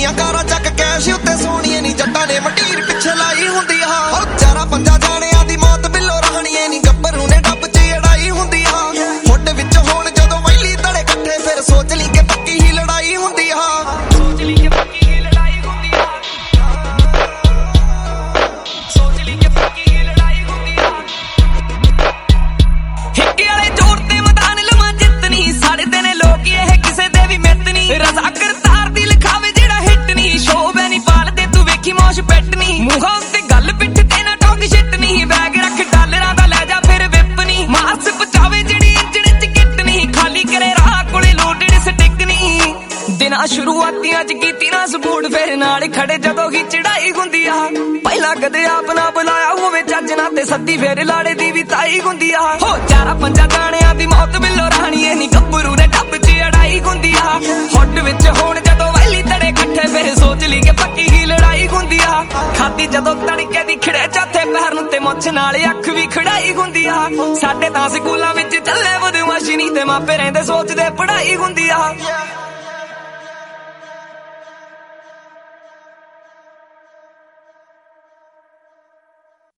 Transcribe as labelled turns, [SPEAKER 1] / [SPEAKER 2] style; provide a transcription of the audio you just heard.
[SPEAKER 1] ਦੀਆਂ ਕਾਰਾਂ ਚੱਕ ਕੈਸ਼ ਉੱਤੇ ਸੋਹਣੀਏ ਨੀ ਜੱਟਾਂ ਨੇ ਵਟੀਰ ਪਿੱਛੇ ਲਾਈ ਹੁੰਦੀ ਆ ਹੋ ਚਾਰਾਂ ਪੰਜਾਂ ਜਾਣਿਆਂ ਦੀ ਮੌਤ ਬਿੱਲੋ ਰਹਿਣੀਏ ਨੀ ਗੱਭਰੂ ਨੇ ਡੱਬ 'ਚ ਅੜਾਈ ਹੁੰਦੀ ਆ ਮੁੱਢ ਵਿੱਚ ਹੋਣ ਜਦੋਂ ਵੈਲੀ ਤੜੇ ਇਕੱਠੇ ਫਿਰ ਸੋਚ ਲਈ ਕਿ ਪੱਕੀ ਹੀ ਲੜਾਈ ਹੁੰਦੀ ਆ ਸੋਚ ਲਈ ਕਿ ਪੱਕੀ ਹੀ ਲੜਾਈ ਹੁੰਦੀ ਆ ਸੋਚ ਲਈ ਕਿ ਪੱਕੀ ਹੀ ਲੜਾਈ ਹੁੰਦੀ ਆ ਹਿੱਕੇ ਵਾਲੇ ਜੋਰ ਤੇ ਮੈਦਾਨ ਲਵਾਂ ਜਿੱਤਨੀ ਸਾੜਦੇ ਨੇ ਲੋਕ ਇਹ ਕਿਸੇ ਦੇ ਵੀ ਮਿੱਤ ਨਹੀਂ ਰਜ਼ਾ ਕਰਤਾਰ ਦੀ ਲਿਖਾਵੇ ਜਿਹੜਾ ਹਿੱਟ ਨਹੀਂ ਸ਼ੋਭ ਨਹੀਂ ਪਾਲਦੇ ਤੂੰ ਵੇਖੀ ਮੌਸ਼ ਪਿੱਟ ਨਹੀਂ ਮੂੰਹਾਂ ਉੱਤੇ ਗੱਲ ਪਿੱਠ ਤੇ ਨਾ ਟੋਕ ਸ਼ਿੱਟ ਨਹੀਂ ਬੈਗ ਰੱਖ ਡਾਲਰਾਂ ਦਾ ਲੈ ਜਾ ਫਿਰ ਵਿਪ ਨਹੀਂ ਮਾਰਸ ਪਚਾਵੇ ਜਿਹੜੀ ਇੰਜਣ 'ਚ ਕਿੱਟ ਨਹੀਂ ਖਾਲੀ ਕਰੇ ਰਾਹ ਕੋਲੇ ਲੋਡਡ ਸਟਿਕ ਨਹੀਂ ਦਿਨਾਂ ਸ਼ੁਰੂਆਤੀਆਂ 'ਚ ਕੀਤੀ ਨਾ ਸਪੋਰਟ ਫਿਰ ਨਾਲ ਖੜੇ ਜਦੋਂ ਹੀ ਚੜਾਈ ਹੁੰਦੀ ਆ ਪਹਿਲਾਂ ਕਦੇ ਆਪ ਨਾ ਬੁਲਾਇਆ ਹੋਵੇ ਚੱਜ ਨਾ ਤੇ ਸੱਦੀ ਫਿਰ ਲਾੜੇ ਦੀ ਵੀ ਤਾਈ ਹੁੰਦੀ ਆ ਹੋ ਚਾਰਾਂ ਪੰਜਾਂ ਜਾਣਿਆਂ ਦੀ ਮੌਤ ਬਿੱਲੋ ਰਾਣੀਏ ਨੀ ਗੱਭਰੂ ਨੇ ਡੱਬ 'ਚ ਅੜਾਈ ਹੁੰਦੀ ਆ ਹੁੱਡ ਵਿੱਚ ਹੋਣ ਜਦੋਂ ਵੈਲੀ ਤੜੇ ਇਕੱਠੇ ਫਿਰ ਸੋਚ ਲਈ ਕਿ ਪੱਕੀ ਹੀ ਲੜਾਈ ਹੁੰਦੀ ਆ ਖਾਦੀ ਜਦੋਂ ਤੜਕੇ ਦੀ ਖਿੜੇ ਚਾਥੇ ਪੈਰ ਨੂੰ ਤੇ ਮੁੱਛ ਨਾਲ ਅੱਖ ਵੀ ਖੜਾਈ ਹੁੰਦੀ ਆ ਸਾਡੇ ਤਾਂ ਸਕੂਲਾਂ ਵਿੱਚ ਚੱਲੇ ਬਦਮਾਸ਼ੀ ਨਹੀਂ ਤੇ ਮਾਪੇ ਰਹਿੰਦੇ ਸੋਚਦੇ ਪੜ੍ਹਾਈ ਹੁੰਦੀ ਆ